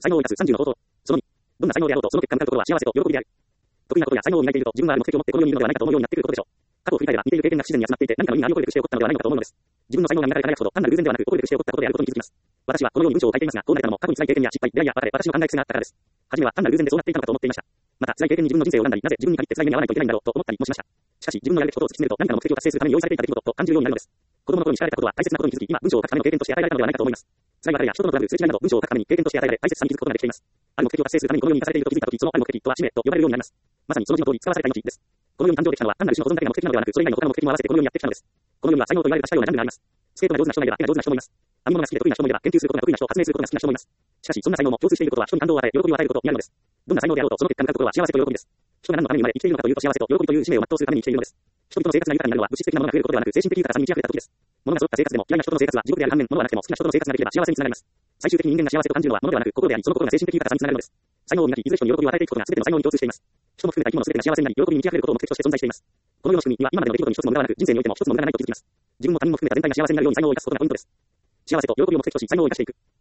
才能を生かす30の方法。その2、どんな才能であろうとその結果に向かうことは幸せと喜びである。得意なことや才能を磨いていると自分はある目的を持ってこの世にいるのではないかと思うようになってくることでしょう。過去を振り返れば似ている経験が不自然に集まっていて何かの意味があるようでして起こったのではないのかと思うのです。自分の才能が磨かれ輝くほど単なる偶然ではなく起こるべくして起こったことであることに気づきます。私はこのように文章を書いていますが、こうなれたのも過去に辛い経験や失敗、出会いや別れ、私の考え癖があったからです。初めは単なる偶然でそうなっていたのかと思っていました。また辛い経験に自分の人生を恨んだり、なぜ自分に限って辛い目に遭わないといけないんだろうと思ったりもしました。しかし自分のやるべきことを突き詰めると何かの目的を達成するために用意されていた出来事と感じるようになるのです。子供の頃に知られたことは大切なことに気づき、今文章を書くための経験として与えられたのではないかと思います。辛い別れや人とのトラブル、すれ違いなど文章を書くために経験として与えられ大切さに気づくことができています。ある目的を達成するためにこの世に生かされていると気づいたとき、そのある目的とは使命と呼ばれるようになります。まさにその字の通り使わされた命です。この世に誕生できたのは単なる種の望んだけの目的なのではなく、それ以外の他の目的も合わせてこの世にやってきたのです。この世には才能と言われるしたようなジャンルがあります。スケートが上手な人もいれば絵が上手な人もいます。編み物が好きで得意な人もいれば研究することが得意な人、発明することが好きな人もいます。しかしそんな才能も共通していることは人に感動を与え喜びを与えることになるのです。どんな才能であろうとその結果に向かうことは幸せと喜びです。人が何のために生まれ生きているのかというと幸せと喜びという使命を全うするために生きているのです。人々の生活が豊かになるのは物質的なものが増えることではなく精神的豊かさに満ち溢れた時です。物が揃った生活でも嫌いな人との生活は地獄である反面、物はなくても好きな人との生活ができれば幸せにつながります。最終的に人間が幸せと感じるのは物ではなく心であり、その心が精神的豊かさにつながるのです。才能を磨き、いずれ人に喜びを与えていくことが全ての才能に共通しています。人も含めた生き物全てが幸せになり、喜びに満ち溢れることを目的として存在しています。この世の仕組みには今までの出来事に一つも無駄はなく、人生においても一つも無駄がないと気づきます。自分も他人も含めた全体が幸せになるように才能を生かすことがポイントです。幸せと喜びを目的とし才能を生かしていく。